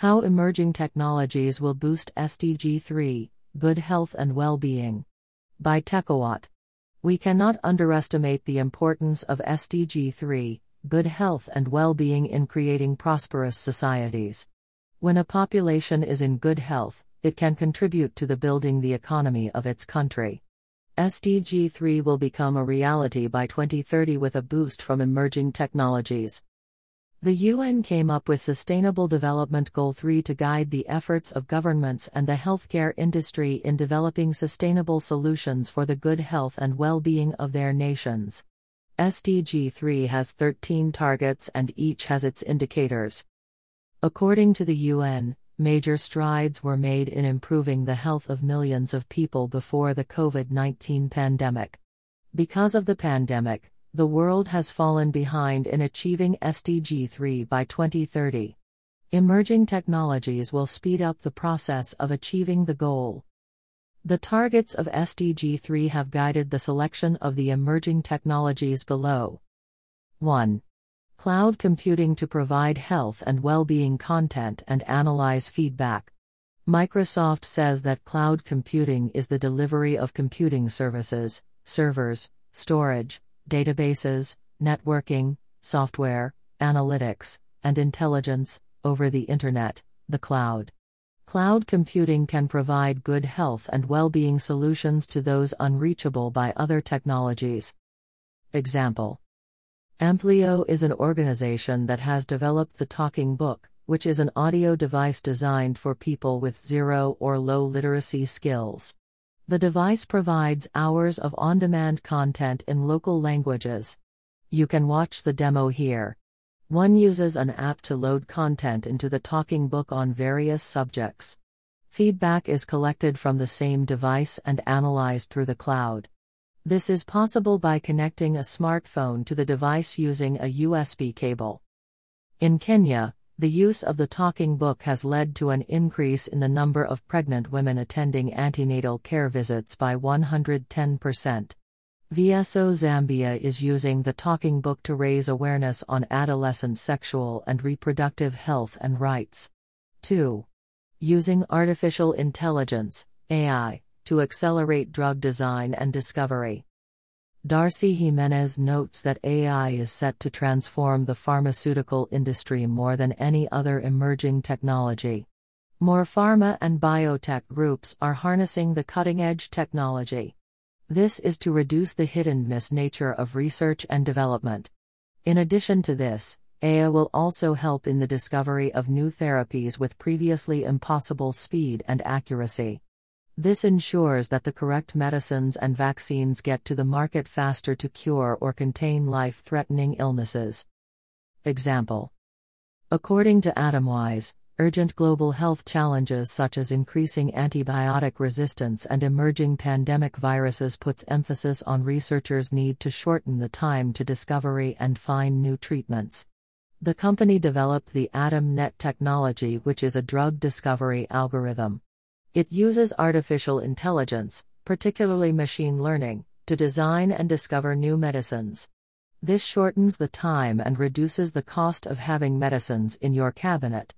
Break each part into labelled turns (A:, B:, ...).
A: How emerging technologies will boost SDG 3, good health and well-being. By Tekawat. We cannot underestimate the importance of SDG 3, good health and well-being in creating prosperous societies. When a population is in good health, it can contribute to the building the economy of its country. SDG 3 will become a reality by 2030 with a boost from emerging technologies. The UN came up with Sustainable Development Goal 3 to guide the efforts of governments and the healthcare industry in developing sustainable solutions for the good health and well-being of their nations. SDG 3 has 13 targets and each has its indicators. According to the UN, major strides were made in improving the health of millions of people before the COVID-19 pandemic. Because of the pandemic, the world has fallen behind in achieving SDG 3 by 2030. Emerging technologies will speed up the process of achieving the goal. The targets of SDG 3 have guided the selection of the emerging technologies below. 1. Cloud computing to provide health and well-being content and analyze feedback. Microsoft says that cloud computing is the delivery of computing services, servers, storage, databases, networking, software, analytics, and intelligence, over the Internet, the cloud. Cloud computing can provide good health and well-being solutions to those unreachable by other technologies. Example. Amplio is an organization that has developed the Talking Book, which is an audio device designed for people with zero or low literacy skills. The device provides hours of on-demand content in local languages. You can watch the demo here. One uses an app to load content into the Talking Book on various subjects. Feedback is collected from the same device and analyzed through the cloud. This is possible by connecting a smartphone to the device using a USB cable. In Kenya, the use of the Talking Book has led to an increase in the number of pregnant women attending antenatal care visits by 110%. VSO Zambia is using the Talking Book to raise awareness on adolescent sexual and reproductive health and rights. 2. Using artificial intelligence, AI, to accelerate drug design and discovery. Darcy Jimenez notes that AI is set to transform the pharmaceutical industry more than any other emerging technology. More pharma and biotech groups are harnessing the cutting-edge technology. This is to reduce the hit-and-miss nature of research and development. In addition to this, AI will also help in the discovery of new therapies with previously impossible speed and accuracy. This ensures that the correct medicines and vaccines get to the market faster to cure or contain life-threatening illnesses. Example. According to Atomwise, urgent global health challenges such as increasing antibiotic resistance and emerging pandemic viruses puts emphasis on researchers' need to shorten the time to discovery and find new treatments. The company developed the AtomNet technology, which is a drug discovery algorithm. It uses artificial intelligence, particularly machine learning, to design and discover new medicines. This shortens the time and reduces the cost of having medicines in your cabinet.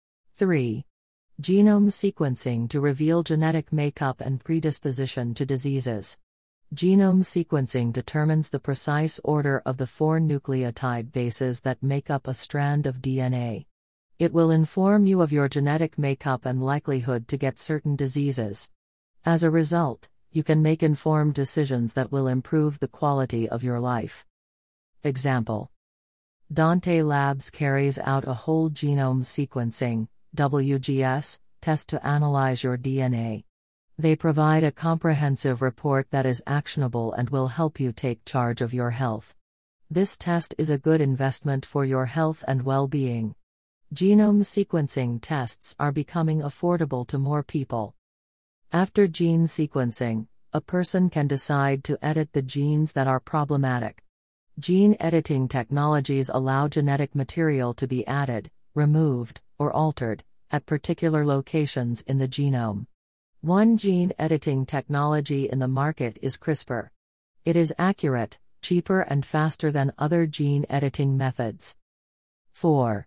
A: 3. Genome sequencing to reveal genetic makeup and predisposition to diseases. Genome sequencing determines the precise order of the 4 nucleotide bases that make up a strand of DNA. It will inform you of your genetic makeup and likelihood to get certain diseases. As a result, you can make informed decisions that will improve the quality of your life. Example. Dante Labs carries out a whole genome sequencing (WGS) test to analyze your DNA. They provide a comprehensive report that is actionable and will help you take charge of your health. This test is a good investment for your health and well-being. Genome sequencing tests are becoming affordable to more people. After gene sequencing, a person can decide to edit the genes that are problematic. Gene editing technologies allow genetic material to be added, removed, or altered, at particular locations in the genome. One gene editing technology in the market is CRISPR. It is accurate, cheaper and faster than other gene editing methods. 4.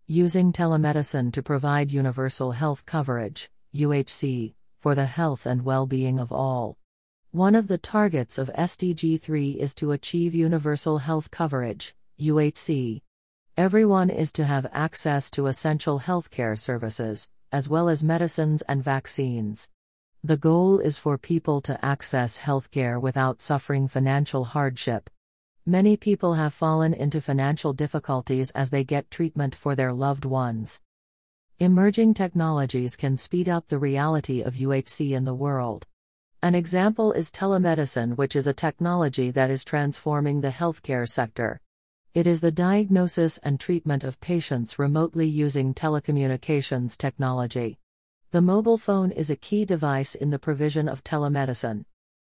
A: Using telemedicine to provide universal health coverage, UHC, for the health and well-being of all. One of the targets of SDG 3 is to achieve universal health coverage, UHC. Everyone is to have access to essential healthcare services, as well as medicines and vaccines. The goal is for people to access healthcare without suffering financial hardship. Many people have fallen into financial difficulties as they get treatment for their loved ones. Emerging technologies can speed up the reality of UHC in the world. An example is telemedicine, which is a technology that is transforming the healthcare sector. It is the diagnosis and treatment of patients remotely using telecommunications technology. The mobile phone is a key device in the provision of telemedicine.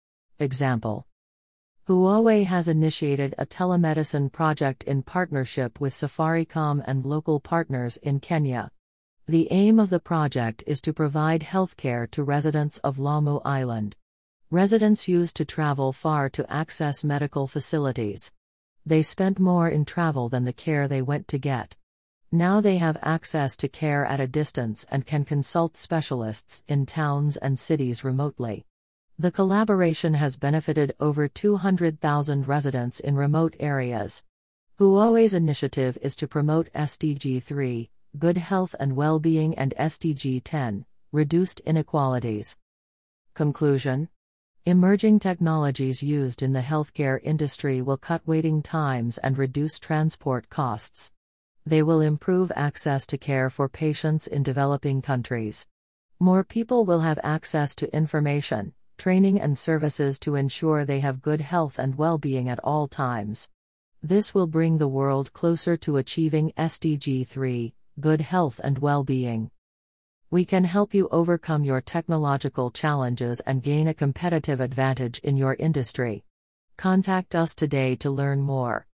A: Example: Huawei has initiated a telemedicine project in partnership with Safaricom and local partners in Kenya. The aim of the project is to provide healthcare to residents of Lamu Island. Residents used to travel far to access medical facilities. They spent more in travel than the care they went to get. Now they have access to care at a distance and can consult specialists in towns and cities remotely. The collaboration has benefited over 200,000 residents in remote areas. Huawei's initiative is to promote SDG 3, good health and well-being, and SDG 10, reduced inequalities. Conclusion: Emerging technologies used in the healthcare industry will cut waiting times and reduce transport costs. They will improve access to care for patients in developing countries. More people will have access to information, training and services to ensure they have good health and well-being at all times. This will bring the world closer to achieving SDG 3, good health and well-being. We can help you overcome your technological challenges and gain a competitive advantage in your industry. Contact us today to learn more.